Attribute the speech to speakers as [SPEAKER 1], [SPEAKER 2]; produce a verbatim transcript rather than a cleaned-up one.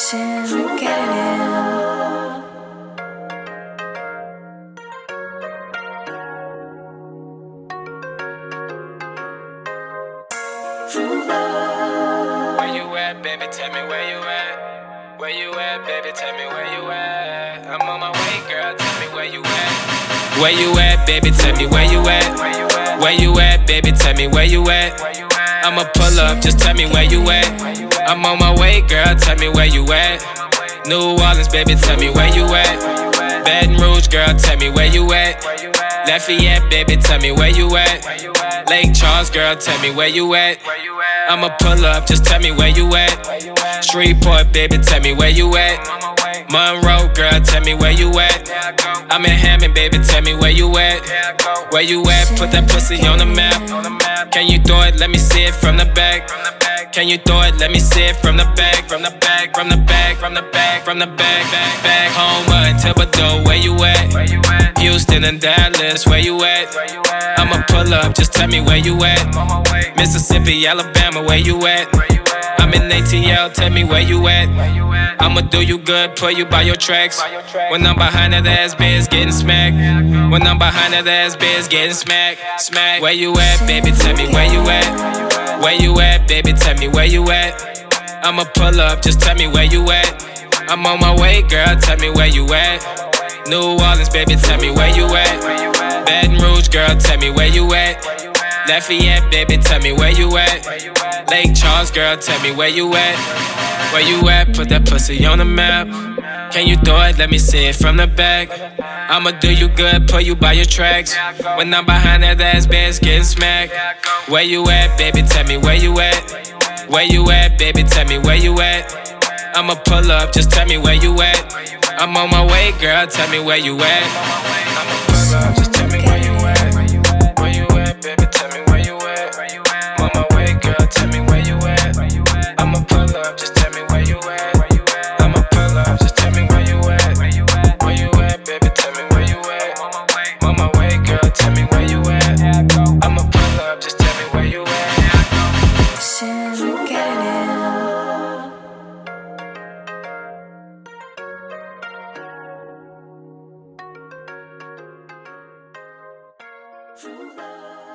[SPEAKER 1] Motion, get it in.
[SPEAKER 2] Where you at, baby? Tell me where you at. Where you at, baby? Tell me where you at. I'm on my way, girl. Tell me where you at. Where you at, baby? Tell me where you at. Where you at, baby? Tell me where you at. I'ma pull up, just tell me where you at. I'm on my way, girl. Tell me where you at. New Orleans, baby. Tell me where you at. Baton Rouge, girl. Tell me where you at. Lafayette, baby. Tell me where you at. Lake Charles, girl. Tell me where you at. I'ma pull up, just tell me where you at. Shreveport, baby, tell me where you at. Monroe, girl, tell me where you at. I'm in Hammond, baby, tell me where you at. Where you at? Put that pussy on the map. Can you throw it? Let me see it from the back. Can you throw it? Let me see it from the back, from the back, from the back, from the back, from the back, back, back. Home in Thibodeau, where you at? Houston and Dallas, where you at? I'ma pull up, just tell me where you at. Mississippi, Alabama, where you at? I'm in A T L, tell me where you at. I'ma do you good, put you by your tracks. When I'm behind that ass bitch, getting smacked. When I'm behind that ass bitch, getting smacked, smacked. Where you at, baby? Tell me where you at. Where you at, baby? Tell me where you at. I'ma pull up, just tell me where you at. I'm on my way, girl, tell me where you at. New Orleans, baby, tell me where you at. Baton Rouge, girl, tell me where you at. Lafayette, baby, tell me where you at. Lake Charles, girl, tell me where you at. Where you at? Put that pussy on the map. Can you throw it? Let me see it from the back. I'ma do you good, put you by your tracks. When I'm behind that ass bitch, getting smacked. Where you at, baby? Tell me where you at. Where you at, baby? Tell me where you at. I'ma pull up, just tell me where you at. I'm on my way, girl, tell me where you at. I'ma pull up, just tell me where you at. Where you at, baby? Tell me where you at. I'm on my way, girl, tell me where you at. I'ma pull up, just tell me where you at. I'ma pull up, just tell me where you at. Where you at, baby? Tell me where you at. I'm on my way, girl, tell me where you at. I'ma pull up, just tell me where you at.
[SPEAKER 1] Motion, get it in. True love.